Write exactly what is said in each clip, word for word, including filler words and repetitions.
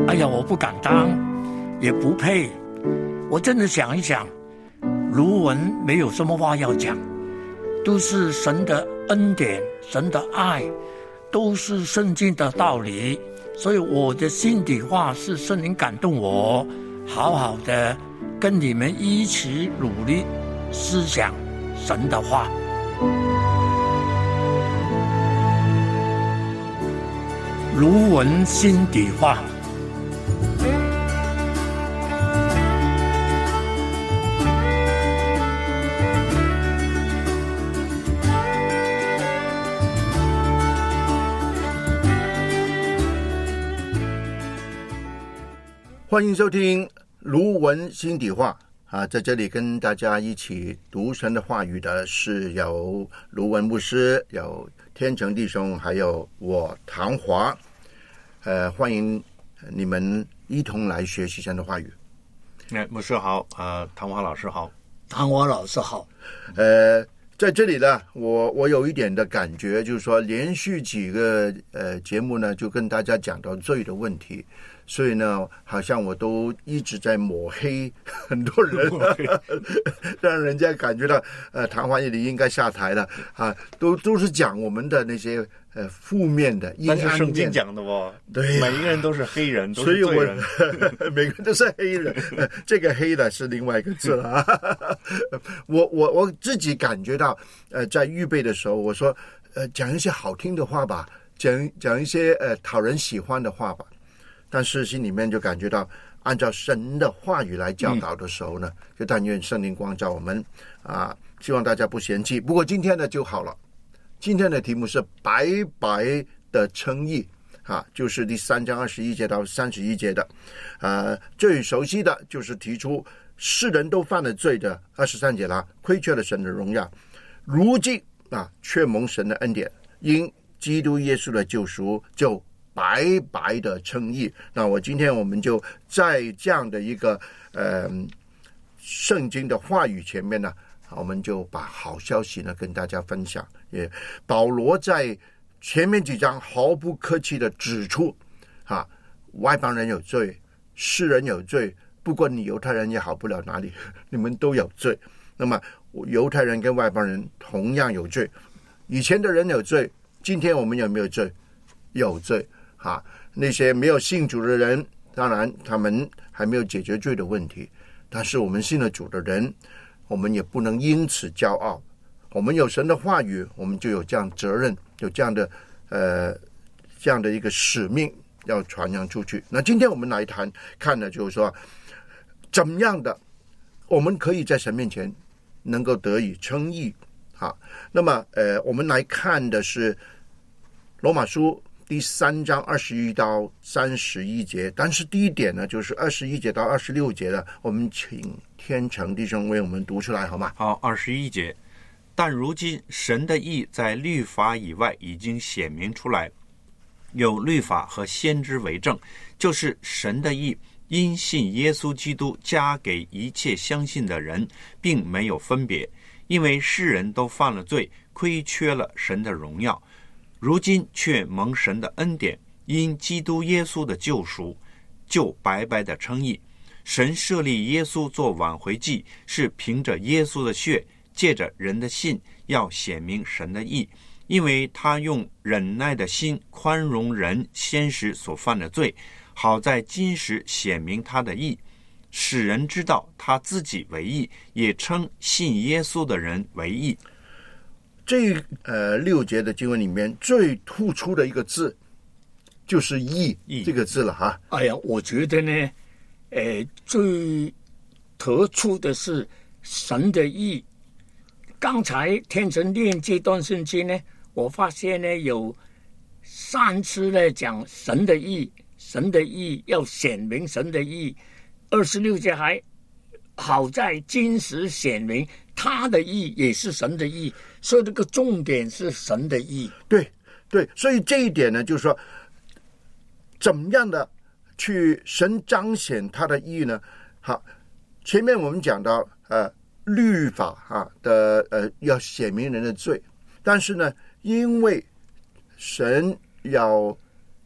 哎呀，我不敢当，也不配。我真的想一想，卢文没有什么话要讲，都是神的恩典，神的爱，都是圣经的道理。所以我的心底话是圣灵感动我，好好的跟你们一起努力思想神的话。卢文心底话。 欢迎收听卢文心底话啊，在这里跟大家一起读神的话语的是有卢文牧师，有天成弟兄，还有我唐华。呃，欢迎你们一同来学习神的话语。 哎，牧师好，呃，唐华老师好， 唐华老师好。 呃，在这里呢，我我有一点的感觉，就是说连续几个呃节目呢，就跟大家讲到罪的问题。所以呢，好像我都一直在抹黑很多人，让人家感觉到呃，唐华你应该下台了啊！都都是讲我们的那些呃负面的阴暗面。 但是圣经讲的哦， 对、啊， 每一个人都是黑人，都是罪人， 所以我每个人都是黑人。呃、这个黑的是另外一个字了啊。我我我自己感觉到，呃，在预备的时候，我说呃，讲一些好听的话吧，讲讲一些呃讨人喜欢的话吧。但是心里面就感觉到，按照神的话语来教导的时候呢，嗯、就但愿圣灵光照我们啊！希望大家不嫌弃。不过今天呢就好了，今天的题目是白白的称义啊，就是第三章二十一节到三十一节的。呃，最熟悉的就是提出世人都犯了罪的二十三节啦，亏缺了神的荣耀，如今啊却蒙神的恩典，因基督耶稣的救赎就白白的称义。那我今天我们就在这样的一个呃圣经的话语前面呢，我们就把好消息呢跟大家分享。也保罗在前面几章毫不客气的指出啊，外邦人有罪，世人有罪，不过你犹太人也好不了哪里，你们都有罪。那么犹太人跟外邦人同样有罪，以前的人有罪，今天我们有没有罪？有罪。啊，那些没有信主的人，当然他们还没有解决罪的问题，但是我们信了主的人，我们也不能因此骄傲。我们有神的话语，我们就有这样责任，有这样的呃这样的一个使命要传扬出去。那今天我们来谈看呢，就是说怎么样的我们可以在神面前能够得以称义啊。那么呃，我们来看的是罗马书第三章二十一到三十一节，但是第一点呢，就是二十一节到二十六节的，我们请天成弟兄为我们读出来，好吗？ 好，二十一节，但如今神的义在律法以外已经显明出来，有律法和先知为证，就是神的义因信耶稣基督加给一切相信的人，并没有分别，因为世人都犯了罪，亏缺了神的荣耀。如今却蒙神的恩典，因基督耶稣的救赎，就白白的称义。神设立耶稣做挽回祭，是凭着耶稣的血，借着人的信，要显明神的义，因为他用忍耐的心宽容人先时所犯的罪，好在今时显明他的义，使人知道他自己为义，也称信耶稣的人为义。 这呃六节的经文里面最突出的一个字就是义这个字了哈。 哎呀，我觉得呢，呃，最突出的是神的义。刚才天成念这段圣经呢，我发现呢有三次呢讲神的义，神的义要显明神的义。二十六节还好在今时显明他的义也是神的义，所以这个重点是神的义。 对对，所以这一点呢，就是说怎么样的去神彰显他的义呢？好，前面我们讲到呃律法啊的呃要显明人的罪，但是呢，因为神要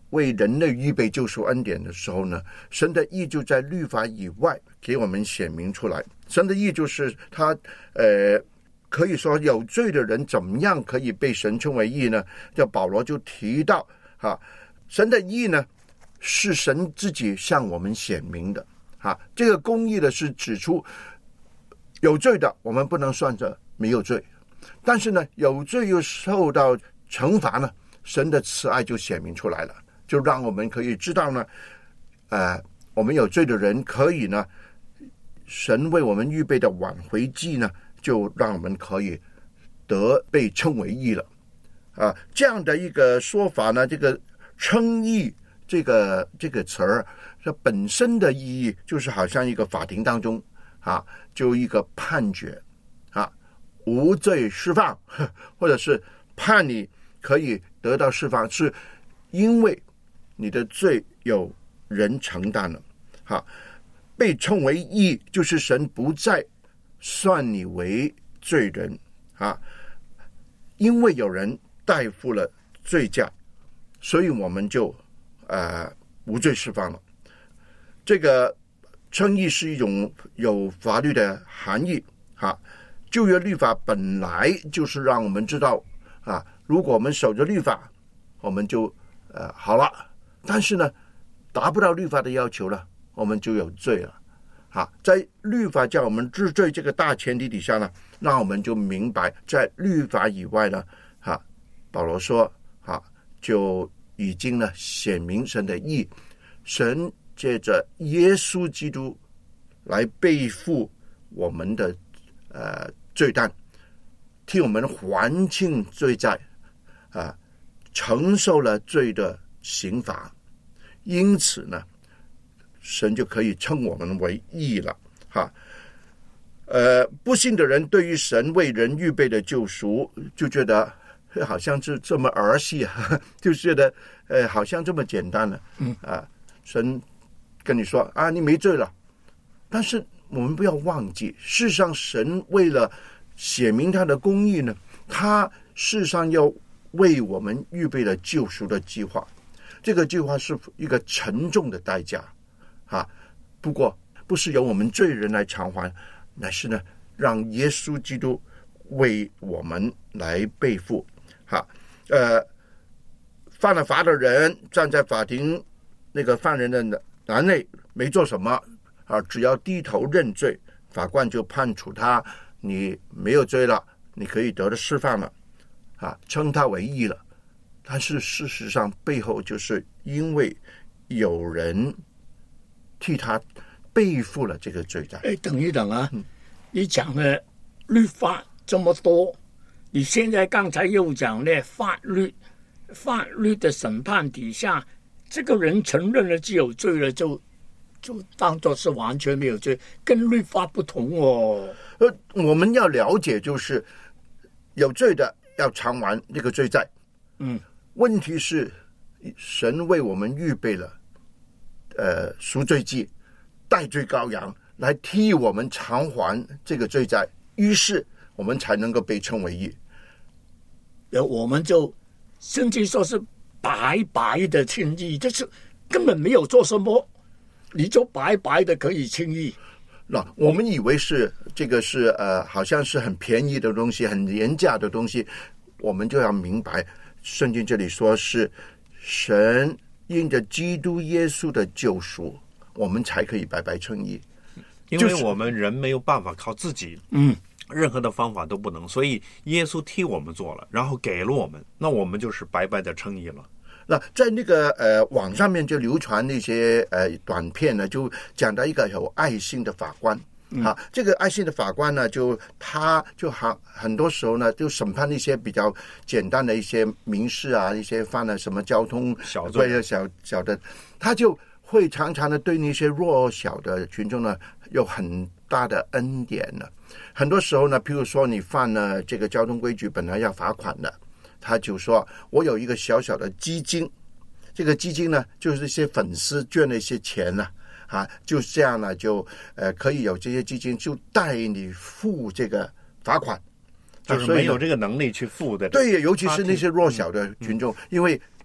为人类预备救赎恩典的时候呢，神的义就在律法以外给我们显明出来。神的义就是他呃，可以说有罪的人怎么样可以被神称为义呢？叫保罗就提到啊，神的义呢是神自己向我们显明的啊。这个公义的是指出有罪的我们不能算着没有罪，但是呢有罪又受到惩罚呢，神的慈爱就显明出来了，就让我们可以知道呢，呃，我们有罪的人可以呢，神为我们预备的挽回祭呢，就让我们可以得被称为义了啊。这样的一个说法呢，这个称义这个这个词儿，这本身的意义就是好像一个法庭当中啊，就一个判决啊，无罪释放，或者是判你可以得到释放，是因为你的罪有人承担了。好，被称为义，就是神不再算你为罪人啊，因为有人代付了罪价，所以我们就呃无罪释放了。这个称义是一种有法律的含义啊。旧约律法本来就是让我们知道啊，如果我们守着律法，我们就呃好了。但是呢，达不到律法的要求了，我们就有罪了。啊，在律法叫我们治罪这个大前提底下呢，那我们就明白，在律法以外呢，啊，保罗说啊，就已经呢显明神的义，神借着耶稣基督来背负我们的呃罪担，替我们还清罪债啊，承受了罪的刑罚，因此呢，神就可以称我们为义了哈。呃，不信的人对于神为人预备的救赎，就觉得好像是这么儿戏啊，就觉得呃好像这么简单了。嗯啊，神跟你说啊，你没罪了。但是我们不要忘记，事实上神为了写明他的公义呢，他事实上要为我们预备了救赎的计划。这个计划是一个沉重的代价啊，不过不是由我们罪人来偿还，乃是呢让耶稣基督为我们来背负。哈，呃，犯了法的人站在法庭那个犯人的栏内，没做什么啊，只要低头认罪，法官就判处他你没有罪了，你可以得到释放了，啊，称他为义了。但是事实上背后就是因为有人替他背负了这个罪债。 哎，等一等啊，嗯、你讲了律法这么多，你现在刚才又讲了法律，法律的审判底下，这个人承认了自己有罪了，就就当作是完全没有罪，跟律法不同哦。 呃，我们要了解，就是有罪的要偿还这个罪债。嗯，问题是神为我们预备了呃赎罪祭，代罪羔羊来替我们偿还这个罪债，于是我们才能够被称为义。 呃，我们就甚至说是白白的称义，就是根本没有做什么，你就白白的可以称义。 那我们以为是这个是呃，好像是很便宜的东西，很廉价的东西，我们就要明白，圣经这里说是神因着基督耶稣的救赎，我们才可以白白称义。 因为我们人没有办法靠自己，嗯，任何的方法都不能，所以耶稣替我们做了，然后给了我们，那我们就是白白的称义了。 那在那个呃网上面就流传那些呃短片呢，就讲到一个有爱心的法官。嗯、啊，这个爱心的法官呢，就他就好很多时候呢，就审判一些比较简单的一些民事啊，一些犯了什么交通小罪小小的，他就会常常的对那些弱小的群众呢有很大的恩典呢。很多时候呢，譬如说你犯了这个交通规矩，本来要罚款的，他就说我有一个小小的基金，这个基金呢就是一些粉丝捐了一些钱呢。啊，就这样呢，就呃可以有这些基金，就带你付这个罚款， 就是没有这个能力去付的。 对，尤其是那些弱小的群众，嗯、因为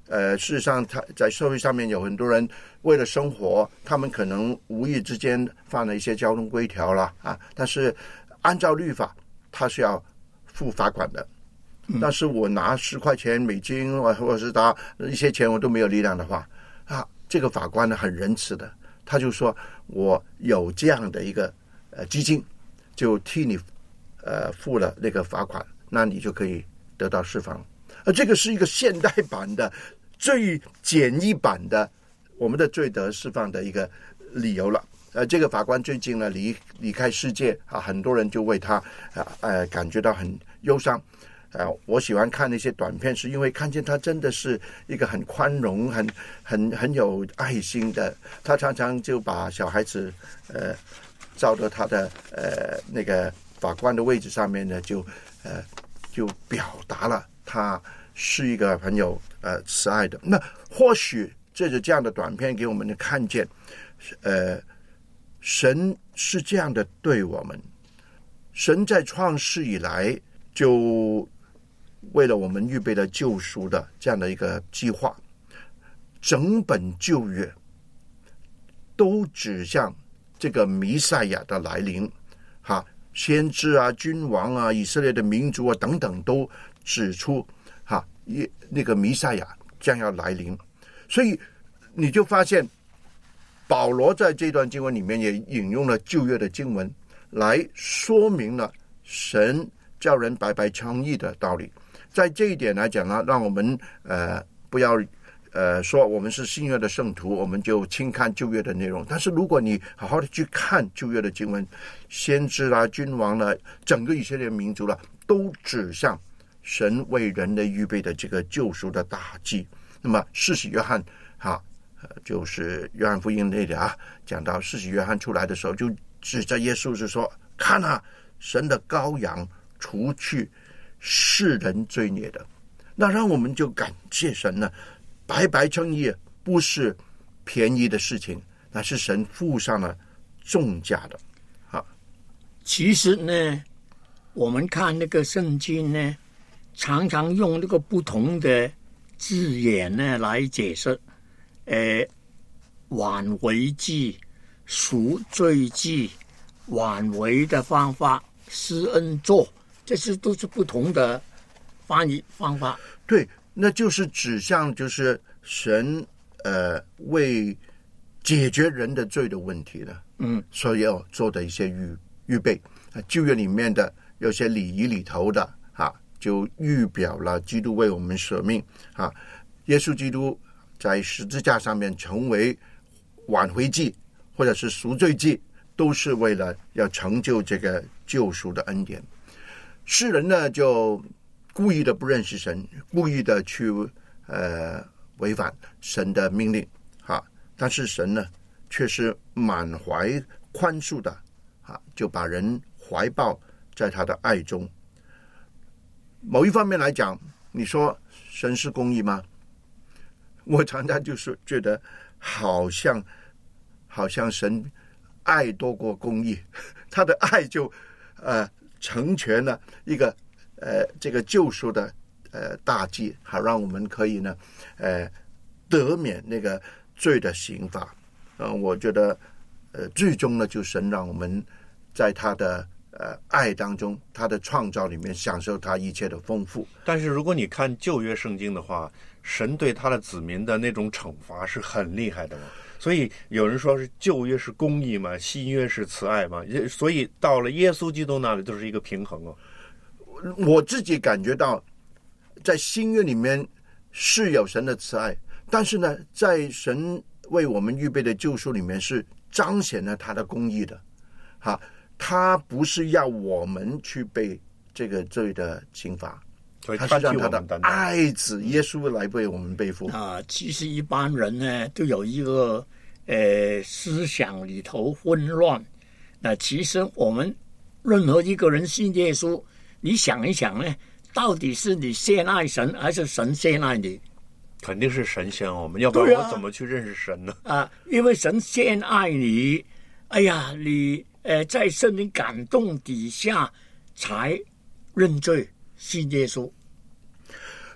呃，事实上，他在社会上面有很多人为了生活，他们可能无意之间犯了一些交通规条了啊。但是按照律法，他是要付罚款的。嗯、但是我拿十块钱美金，或者是拿一些钱，我都没有力量的话，啊，这个法官呢很仁慈的，他就说我有这样的一个呃基金，就替你呃付了那个罚款，那你就可以得到释放。而这个是一个现代版的、最简易版的我们的罪得释放的一个理由了。呃，这个法官最近呢离离开世界啊，很多人就为他啊呃感觉到很忧伤。呃，我喜欢看那些短片，是因为看见他真的是一个很宽容、很很很有爱心的。他常常就把小孩子呃照到他的呃那个法官的位置上面呢，就呃就表达了他是一个很有呃慈爱的。那或许这是这样的短片给我们看见，呃，神是这样的对我们。神在创世以来就为了我们预备了救赎的这样的一个计划，整本旧约都指向这个弥赛亚的来临。哈，先知啊、君王啊、以色列的民族啊等等，都指出哈那个弥赛亚将要来临。所以你就发现，保罗在这段经文里面也引用了旧约的经文，来说明了神叫人白白称义的道理。在这一点来讲呢，让我们呃不要呃说我们是新约的圣徒，我们就轻看旧约的内容。但是如果你好好的去看旧约的经文，先知啦、君王啦、整个以色列民族啦，都指向神为人类预备的这个救赎的大计。那么施洗约翰哈、呃，就是约翰福音那里啊，讲到施洗约翰出来的时候，就指着耶稣是说：看啊，神的羔羊，除去世人罪孽的。那让我们就感谢神呢，白白称义不是便宜的事情，那是神付上了重价的。好， 其实呢，我们看那个圣经呢，常常用那个不同的字眼呢来解释，呃，挽回祭、赎罪祭、挽回的方法、施恩座，这是都是不同的翻译方法。 对，那就是指向就是神呃为解决人的罪的问题的，嗯，所以要做的一些预预备。旧约里面的有些礼仪里头的啊，就预表了基督为我们舍命啊，耶稣基督在十字架上面成为挽回祭或者是赎罪祭，都是为了要成就这个救赎的恩典。世人呢就故意的不认识神，故意的去呃违反神的命令啊，但是神呢却是满怀宽恕的啊，就把人怀抱在他的爱中。某一方面来讲，你说神是公义吗？我常常就是觉得好像好像神爱多过公义，他的爱就呃成全了一个呃这个救赎的呃大计，好让我们可以呢呃得免那个罪的刑罚。嗯、呃，我觉得呃最终呢，就神让我们在他的呃爱当中，他的创造里面享受他一切的丰富。 但是如果你看旧约圣经的话，神对他的子民的那种惩罚是很厉害的嘛。所以有人说是旧约是公义嘛，新约是慈爱嘛，所以到了耶稣基督那里就是一个平衡哦。 我自己感觉到，在新约里面是有神的慈爱，但是呢，在神为我们预备的救赎里面是彰显了他的公义的，哈，他不是要我们去被这个罪的刑罚，他是让他的爱子耶稣来为我们背负啊。其实一般人呢都有一个呃思想里头混乱，那其实我们任何一个人信耶稣，你想一想呢，到底是你先爱神还是神先爱你？ 肯定是神先我们，要不然我怎么去认识神呢？ 啊，因为神先爱你，哎呀，你呃在圣灵感动底下才认罪信耶稣。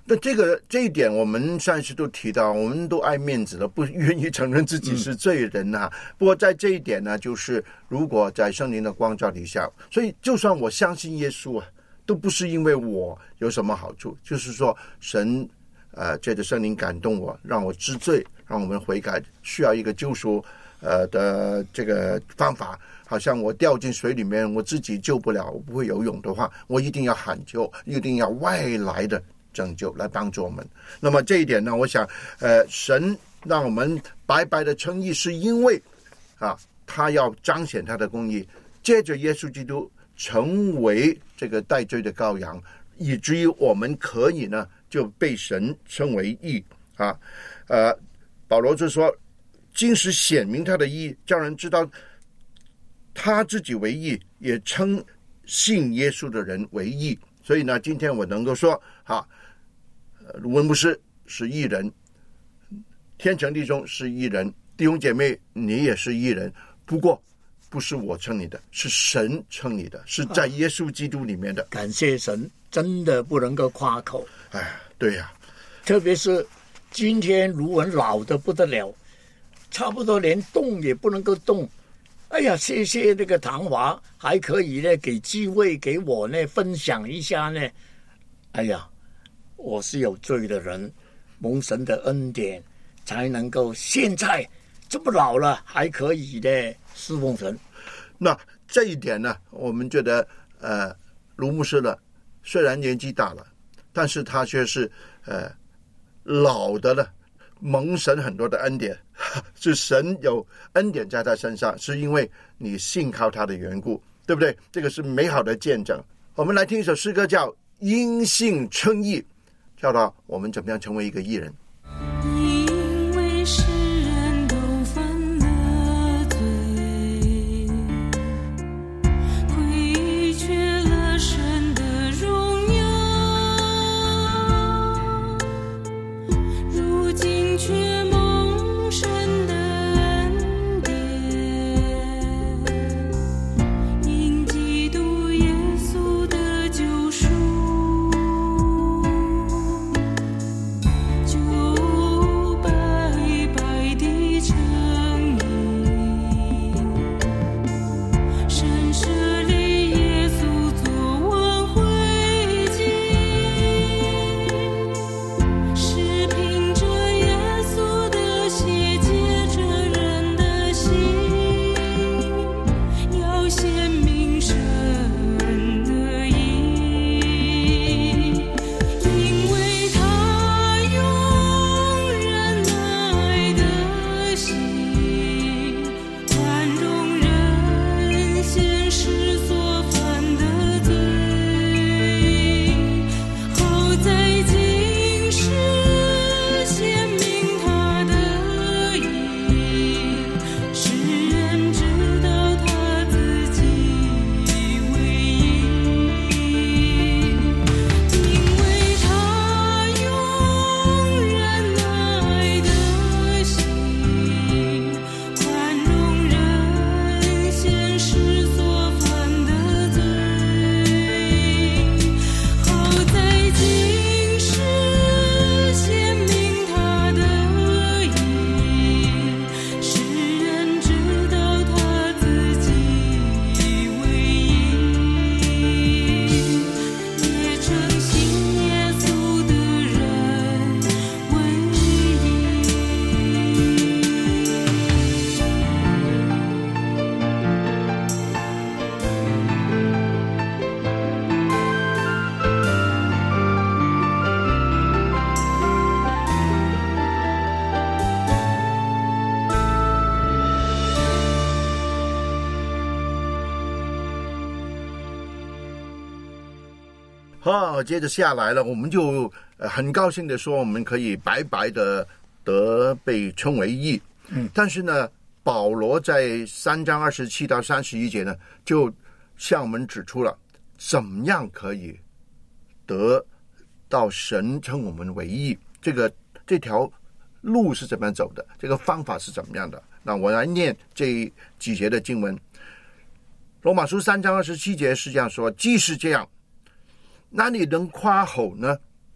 那这个这一点，我们上一次都提到，我们都爱面子了，不愿意承认自己是罪人啊。嗯、不过在这一点呢，就是如果在圣灵的光照底下，所以就算我相信耶稣啊，都不是因为我有什么好处，就是说神呃借着圣灵感动我，让我知罪，让我们悔改，需要一个救赎呃的这个方法。好像我掉进水里面，我自己救不了，我不会游泳的话，我一定要喊救，一定要外来的拯救来帮助我们。那么这一点呢，我想呃神让我们白白的称义，是因为啊他要彰显他的公义，借着耶稣基督成为这个代罪的羔羊，以至于我们可以呢就被神称为义啊。呃保罗就说，经使显明他的义，叫人知道他自己为义，也称信耶稣的人为义。所以呢，今天我能够说哈，卢文牧师是义人，天成弟兄是义人，弟兄姐妹你也是义人，不过不是我称你的，是神称你的，是在耶稣基督里面的。 啊、感谢神，真的不能够夸口。 哎，对呀、啊， 特别是今天卢文老得不得了，差不多连动也不能够动。哎呀，谢谢那个唐华，还可以呢，给机会给我呢分享一下呢。哎呀，我是有罪的人，蒙神的恩典，才能够现在这么老了还可以呢侍奉神。 那这一点呢，我们觉得呃，卢牧师呢，虽然年纪大了，但是他却是呃老的了。蒙神很多的恩典，是神有恩典在他身上，是因为你信靠他的缘故，对不对？这个是美好的见证。我们来听一首诗歌，叫《因信称义》，教导我们怎么样成为一个义人。 因为世人都犯了罪，亏缺了神的荣耀，如今却蒙神的恩典，因基督耶稣的救赎，就白白地称义，神设立耶稣作挽回祭，是凭着耶稣的血洁着人的心，要显明神的义，因为他用忍耐的心宽容人现世所犯的罪，好在今世显明他的义，使人知道他自己为义，因为他用忍耐的心宽容人现世所犯的罪，好在今世显明他的义，使人知道他自己为义，也称信耶稣的人为义。 好，接着下来了，我们就呃很高兴的说，我们可以白白的得被称为义。嗯，但是呢，保罗在三章二十七到三十一节呢，就向我们指出了怎么样可以得到神称我们为义，这个这条路是怎么样走的，这个方法是怎么样的。那我来念这几节的经文。罗马书三章二十七节是这样说：既是这样，哪里能夸口呢？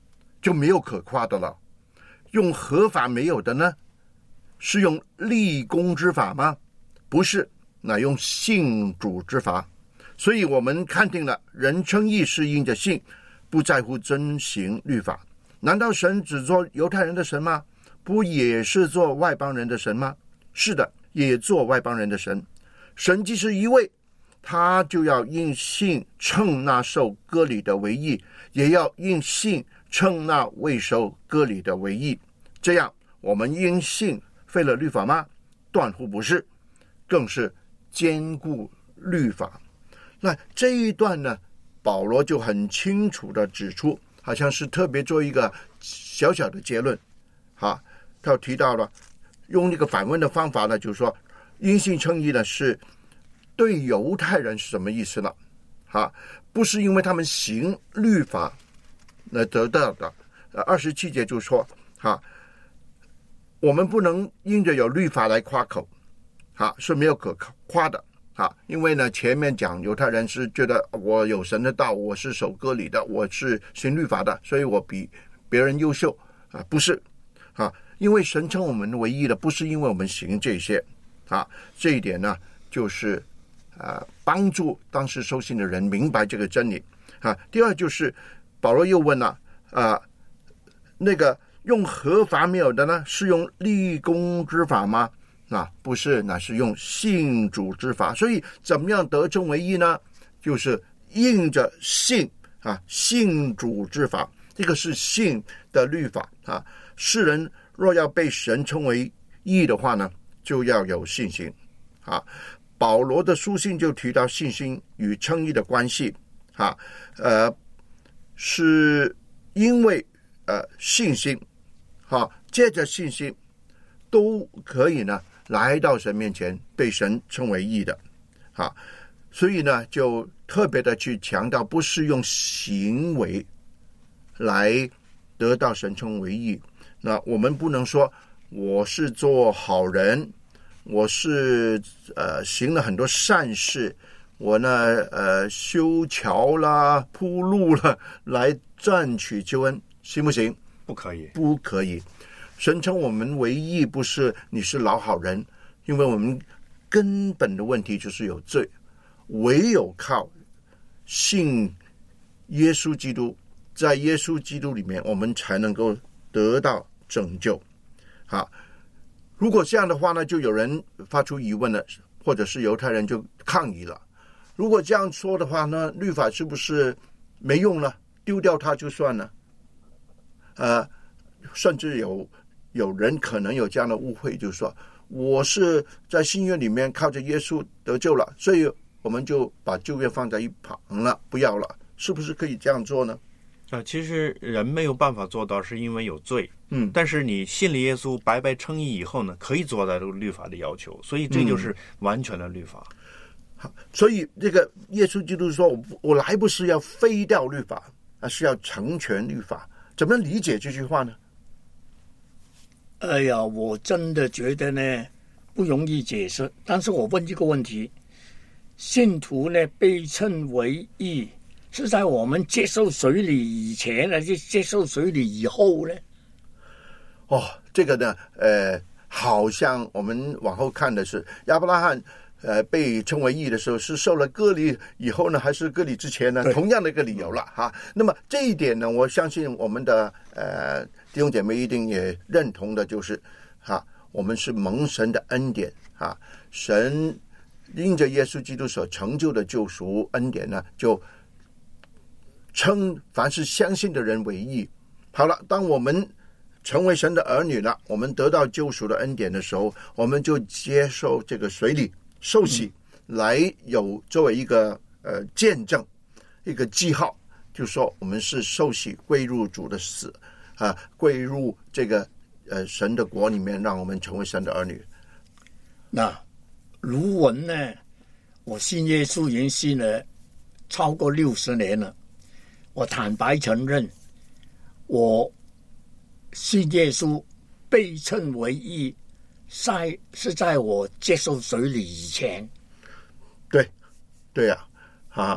就没有可夸的了。用合法没有的呢？是用立功之法吗？不是，乃用信主之法。所以我们看定了，人称义是因着信，不在乎遵行律法。难道神只做犹太人的神吗？不也是做外邦人的神吗？是的，也做外邦人的神。神既是一位，他就要因信称那受割礼的为义，也要因信称那未受割礼的为义。这样，我们因信废了律法吗？断乎不是，更是坚固律法。那这一段呢，保罗就很清楚的指出，好像是特别做一个小小的结论。好，他提到了用那个反问的方法呢，就是说因信称义呢是对犹太人是什么意思呢？哈，不是因为他们行律法那得到的。二十七节就说，哈，我们不能因着有律法来夸口，哈，是没有可夸的。啊，因为呢，前面讲犹太人是觉得我有神的道，我是守割礼的，我是行律法的，所以我比别人优秀啊，不是啊，因为神称我们为义的，不是因为我们行这些啊，这一点呢，就是啊，帮助当时收信的人明白这个真理啊。第二就是保罗又问了啊，那个用合法没有的呢，是用立功之法吗？啊，不是，那是用信主之法。所以怎么样得称为义呢？就是应着信啊，信主之法。这个是信的律法啊。世人若要被神称为义的话呢，就要有信心啊。保罗的书信就提到信心与称义的关系啊，呃，是因为呃信心，好、啊，借着信心都可以呢。来到神面前被神称为义的啊，所以呢就特别的去强调，不是用行为来得到神称为义。那我们不能说我是做好人，我是呃行了很多善事，我呢呃修桥啦铺路啦来赚取救恩，行不行？ 不可以， 不可以。神称我们为义，不是你是老好人，因为我们根本的问题就是有罪，唯有靠信耶稣基督，在耶稣基督里面，我们才能够得到拯救。好，如果这样的话呢，就有人发出疑问了，或者是犹太人就抗议了。如果这样说的话呢，律法是不是没用了？丢掉它就算了？呃，甚至有。有人可能有这样的误会，就是说我是在新约里面靠着耶稣得救了，所以我们就把旧约放在一旁了，不要了，是不是可以这样做呢？ 啊，其实人没有办法做到，是因为有罪。 嗯， 但是你信了耶稣，白白称义以后呢，可以做到这个律法的要求，所以这就是完全的律法。 好、嗯，所以这个耶稣基督说，我我来不是要废掉律法，而是要成全律法。怎么理解这句话呢？ 哎呀，我真的觉得呢不容易解释。但是我问这个问题：信徒呢被称为义，是在我们接受水礼以前，还是接受水礼以后呢？ 哦，这个呢，呃，好像我们往后看的是亚伯拉罕，呃，被称为义的时候，是受了割礼以后呢，还是割礼之前呢？同样的一个理由了哈。那么这一点呢，我相信我们的呃。弟兄姐妹一定也认同的，就是哈，我们是蒙神的恩典啊，神因着耶稣基督所成就的救赎恩典呢，就称凡是相信的人为义。好了，当我们成为神的儿女了，我们得到救赎的恩典的时候，我们就接受这个水礼受洗，嗯、来有作为一个呃见证，一个记号，就说我们是受洗归入主的死。啊，归入这个呃神的国里面，让我们成为神的儿女。 那卢文呢？我信耶稣已经信了超过六十年了。我坦白承认，我信耶稣被称为义，在是在我接受水礼以前。 对，对呀、啊，啊，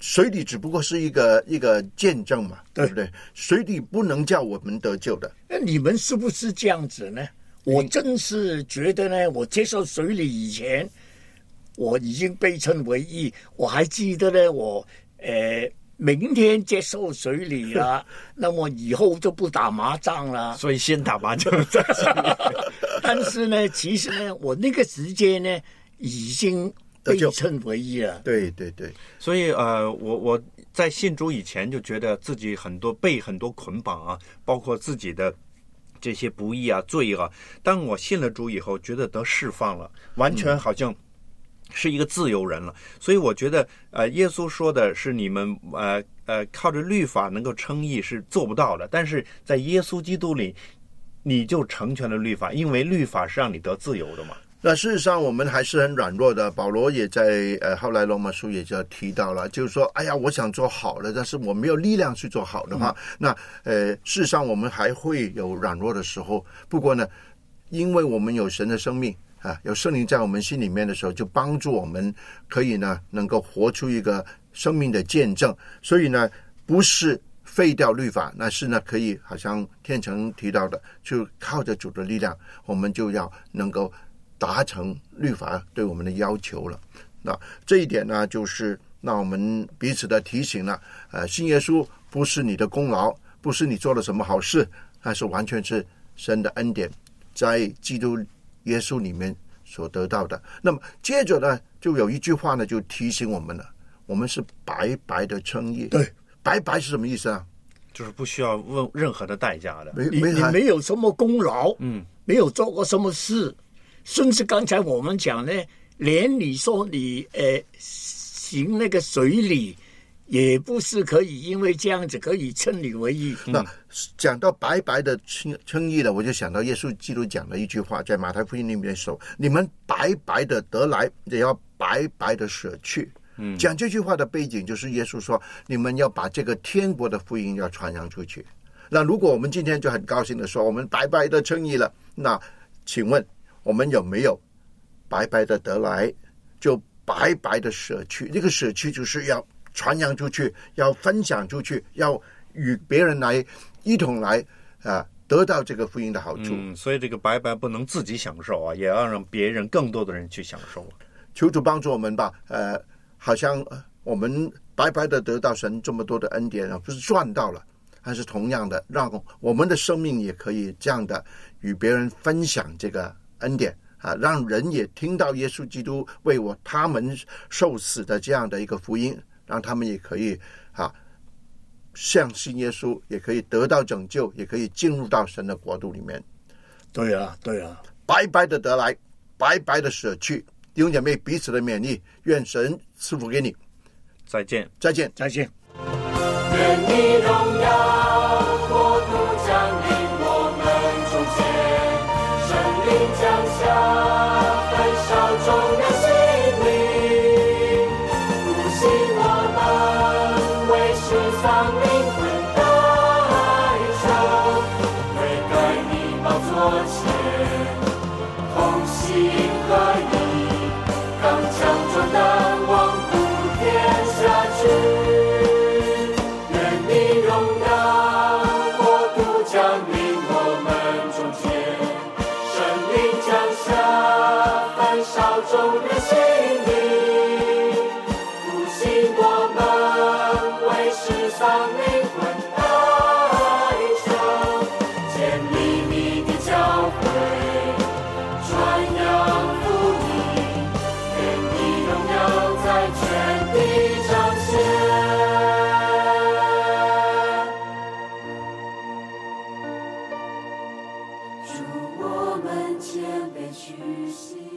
水礼只不过是一个一个见证嘛， 对对不对？水礼不能叫我们得救的。 那你们是不是这样子呢？我真是觉得呢，我接受水礼以前，我已经被称为义。我还记得呢，我呃明天接受水礼了，那么以后就不打麻将了。 所以先打麻将再但是呢，其实呢，我那个时间呢，已经被称为义了。 对对对， 所以呃，我我在信主以前就觉得自己很多被很多捆绑啊，包括自己的这些不义啊、罪啊。当我信了主以后，觉得得释放了，完全好像是一个自由人了。所以我觉得呃，耶稣说的是你们呃呃靠着律法能够称义是做不到的，但是在耶稣基督里，你就成全了律法，因为律法是让你得自由的嘛。 那事实上我们还是很软弱的。保罗也在呃后来罗马书也就提到了，就是说，哎呀，我想做好的，但是我没有力量去做好的话，嗯、那呃事实上我们还会有软弱的时候。不过呢，因为我们有神的生命啊，有圣灵在我们心里面的时候，就帮助我们可以呢能够活出一个生命的见证。所以呢，不是废掉律法，那是呢可以好像天成提到的，就靠着主的力量，我们就要能够达成律法对我们的要求了。那这一点呢，就是让我们彼此的提醒了。呃，信耶稣不是你的功劳，不是你做了什么好事，但是完全是神的恩典，在基督耶稣里面所得到的。那么接着呢，就有一句话呢，就提醒我们了：我们是白白的称义。 对， 白白是什么意思啊？ 就是不需要问任何的代价的。 你没没你没有什么功劳， 嗯， 没有做过什么事，甚至刚才我们讲呢，连你说你呃行那个水礼，也不是可以因为这样子可以称你为义。 那讲到白白的称称义了，我就想到耶稣基督讲了一句话，在马太福音里面说：“你们白白的得来，也要白白的舍去。”嗯，讲这句话的背景就是耶稣说：“你们要把这个天国的福音要传扬出去。”那如果我们今天就很高兴的说我们白白的称义了，那请问我们有没有白白的得来，就白白的舍去？这个舍去就是要传扬出去，要分享出去，要与别人来一同来啊，得到这个福音的好处。 嗯，所以这个白白不能自己享受啊，也要让别人更多的人去享受。 求主帮助我们吧。呃，好像我们白白的得到神这么多的恩典啊，不是赚到了，但是同样的，让我们的生命也可以这样的与别人分享这个恩典啊，让人也听到耶稣基督为我他们受死的这样的一个福音，让他们也可以啊相信耶稣，也可以得到拯救，也可以进入到神的国度里面。 对啊，对啊， 白白的得来，白白的舍去。弟兄姐妹彼此的勉励，愿神赐福给你。 再见， 再见， 再见。 愿你荣耀国度降临我们中间，圣灵降下，焚烧众人心灵，复兴我们，为世上灵魂代求，为该你宝座前，同心合意，刚强壮胆，往普天下去。众人心灵，复兴我们，为世上灵魂代求，建立你的教会，传扬福音，愿你荣耀在全地彰显。祝我们谦卑屈膝。